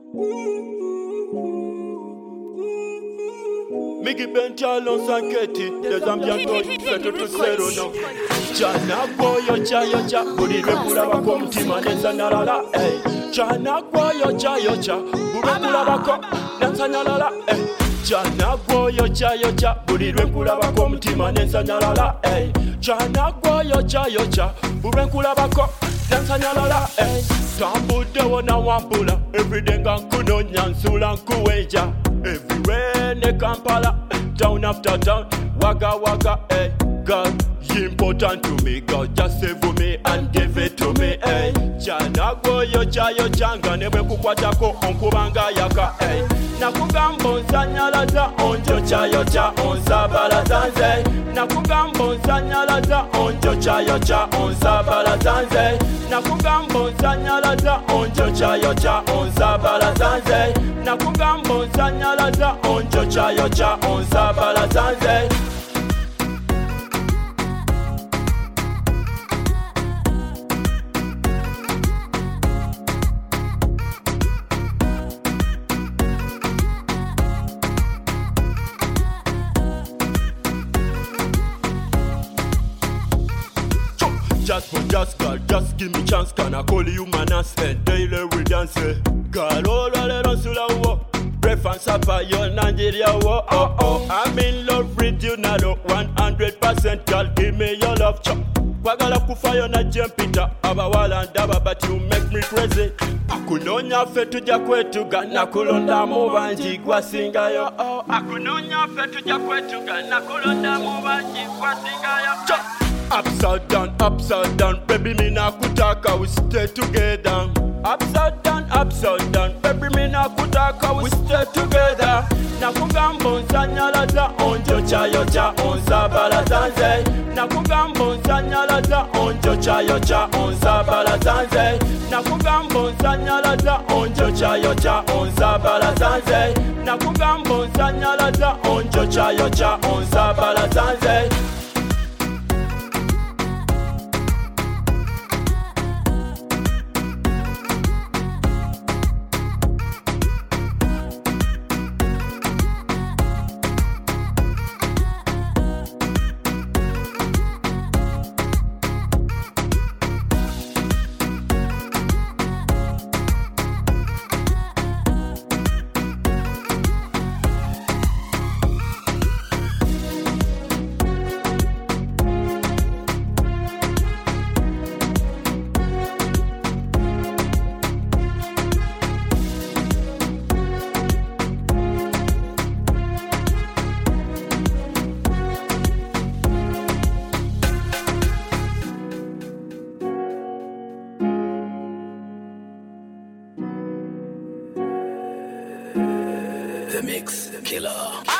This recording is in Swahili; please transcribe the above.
Migi Benchalo Sanketi, des ambianto, fetu tu zero no. Chana boyo chayo cha, buri rekula bako mtima neza nalala, eh. Chana boyo chayo cha, buri rekula bako neza nalala, eh. Chana boyo chayo cha, buri rekula bako mtima neza nalala, eh. Chana boyo chayo cha, buri rekula bako neza nalala, eh. Tambude wana wampula, everyday gankuno nyansula nkuweja. Everywhere ne Kampala, town after town, wagga wagga, eh. God, you important to me, God just save me and give it to me, eh. Chana goyo chayo changa, newe kukwatako onkubanga yaka, eh. Nakugambo nsanyalaza, onjo chayo cha, onsabala zanze. Nakugambo nsanyalaza, onjo chayo cha, onsabala zanze. Nakugambo nsanyalaza, onjo chayo cha, onsabala zanze. Nakugambo nsanyalaza, onjo chayo cha, onsabala zanze. Just for just girl, just give me chance. Can I call you man and spend daily we dance? Girl, all the rosula wo. Breath and supper, you're Nigeria wo. Oh oh, I'm in love with you now. 100% girl, give me your love chop. Wagala kufayo na jempita abawala ndaba but you make me crazy. Akunonya fe tuja kwetu gana kulonda mubanji kwa singa yo. Oh, akunonya fe tuja kwetu gana kulonda mubanji kwa singa yo. Chop. Upside down, baby me na kutaka, we stay together. Upside down, baby me na kutaka, we stay together. Nakugambo nsanyalaza, onjo chayo cha, onsabala zanze. Nakugambo nsanyalaza, onjo chayo cha, onsabala zanze. Nakugambo nsanyalaza, onjo chayo cha, onsabala zanze. Nakugambo nsanyalaza, onjo chayo cha, onsabala zanze. The Mix Killer.